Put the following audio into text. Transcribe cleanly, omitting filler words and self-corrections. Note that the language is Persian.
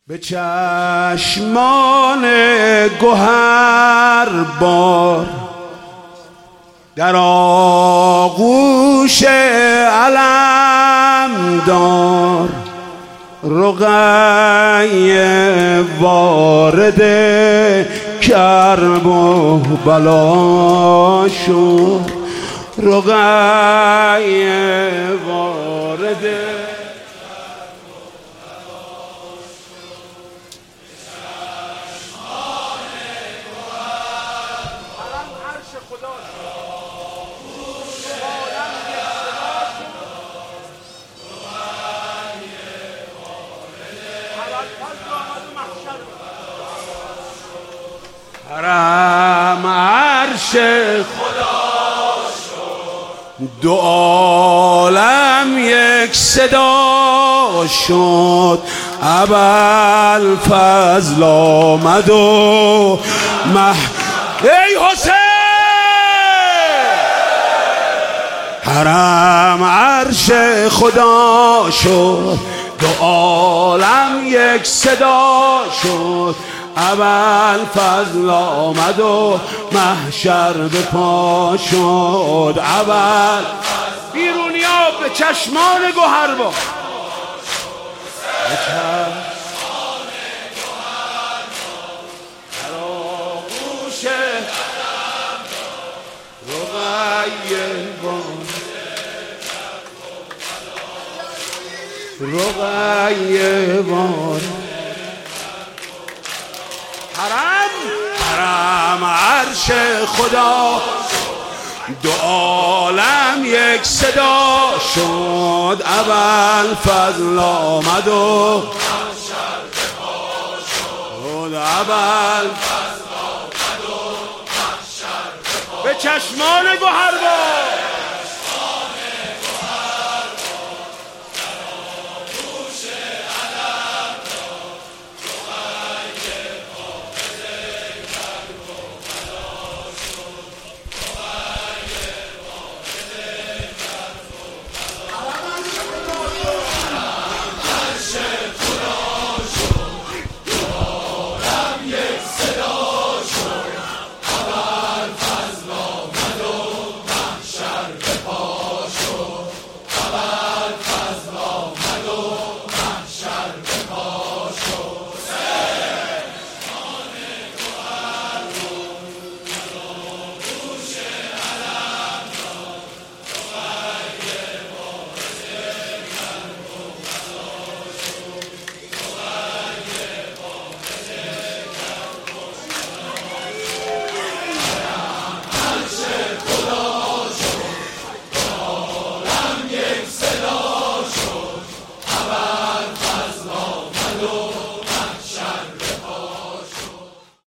به چشمان گوهر بار در آغوش علمدار رقیه وارد کرب و بلا شد. رقیه وارد حرم عرش خدا شد، دو عالم یک صدا شد. ابوالفضل آمد و ای حسین! حرم عرش خدا شد، دو عالم یک صدا شد. ابوالفضل آمد و محشر به پا شد. بیرونیا به چشمان گوهر با در آغوش رقیه وار حرم عرش خدا، دو عالم یک صدا شد. ابوالفضل آمد و محشر به پا شد. ابوالفضل آمد و محشر به پا شد. به چشمان گوهر با